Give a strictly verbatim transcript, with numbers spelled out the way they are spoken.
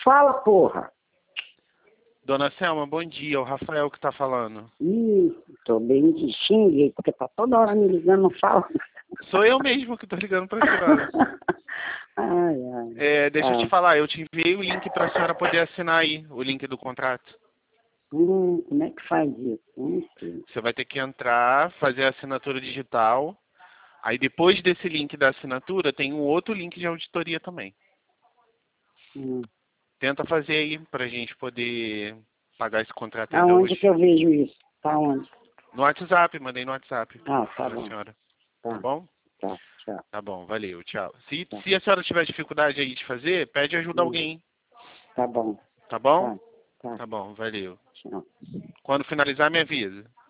Fala, porra. Dona Selma, bom dia. É o Rafael que tá falando. Ih, tô bem de xingue, porque tá toda hora me ligando, não fala. Sou eu mesmo que tô ligando pra senhora. Ai, ai. É, deixa eu Ah. te falar, eu te enviei o link pra senhora poder assinar aí, o link do contrato. Hum, como é que faz isso? Hum, sim. Você vai ter que entrar, fazer a assinatura digital. Aí depois desse link da assinatura, tem um outro link de auditoria também. Hum. Tenta fazer aí pra gente poder pagar esse contrato ainda Aonde hoje. que eu vejo isso? Tá onde? No WhatsApp, mandei no WhatsApp Ah, tá pra bom. senhora. Tá, Tá bom? tá, tchau. Tá bom, valeu, tchau. Se, Tá, se a senhora tiver dificuldade aí de fazer, pede ajuda a hum, alguém, tá bom. tá bom? Tá, tá, Tá bom, valeu. tchau. Quando finalizar, me avisa.